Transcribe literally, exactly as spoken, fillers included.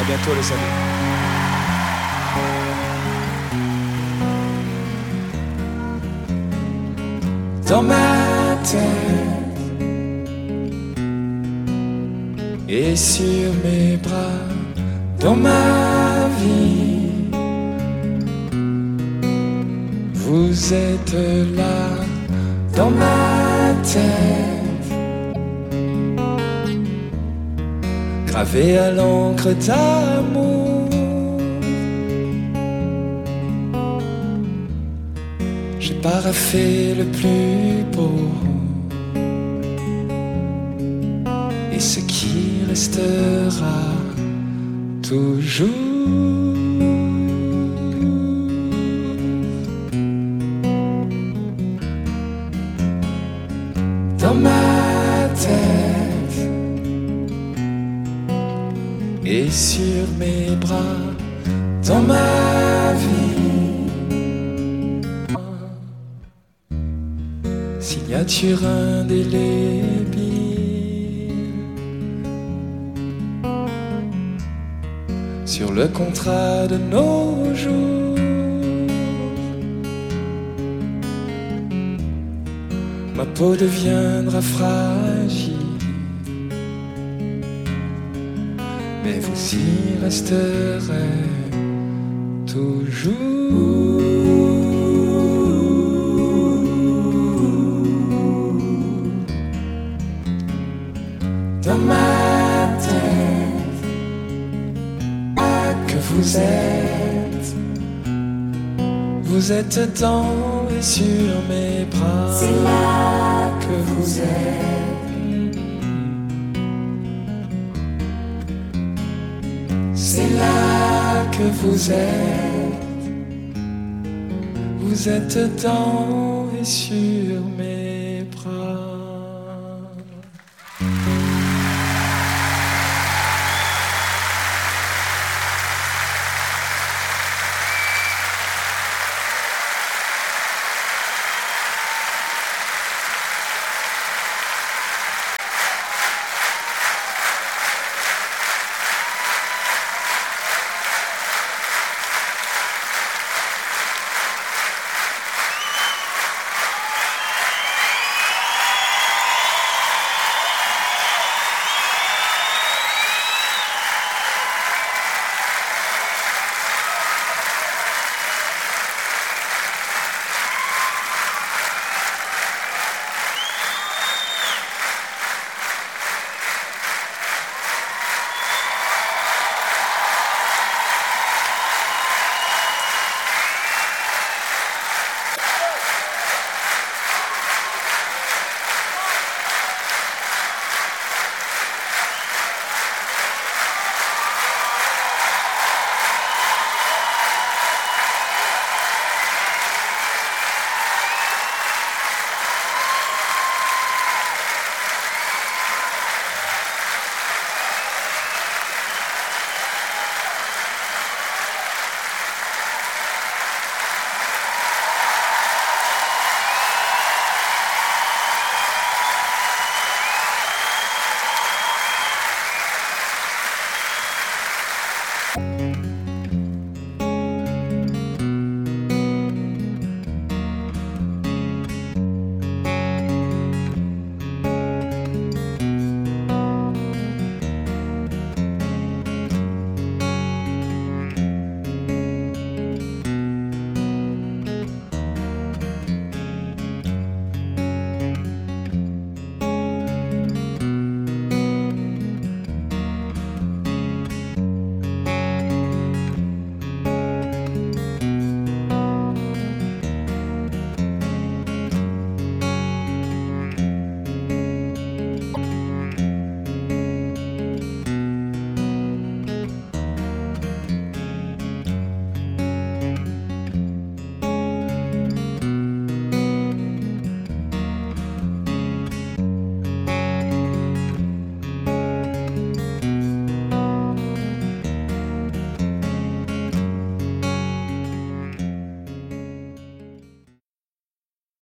bientôt les amis. Dans ma tête et sur mes bras, dans ma vie, vous êtes là, dans ma tête, gravé à l'encre d'amour. J'ai paraffé le plus beau et ce qui restera toujours. Dans ma tête et sur mes bras, dans ma vie, signature indélébile sur le contrat de nos jours. Ma peau deviendra fragile, mais vous y resterez toujours. Dans ma tête, ah, que vous êtes, vous êtes dans et sur mes bras. C'est là que vous êtes, c'est là que vous êtes, vous êtes dans et sur mes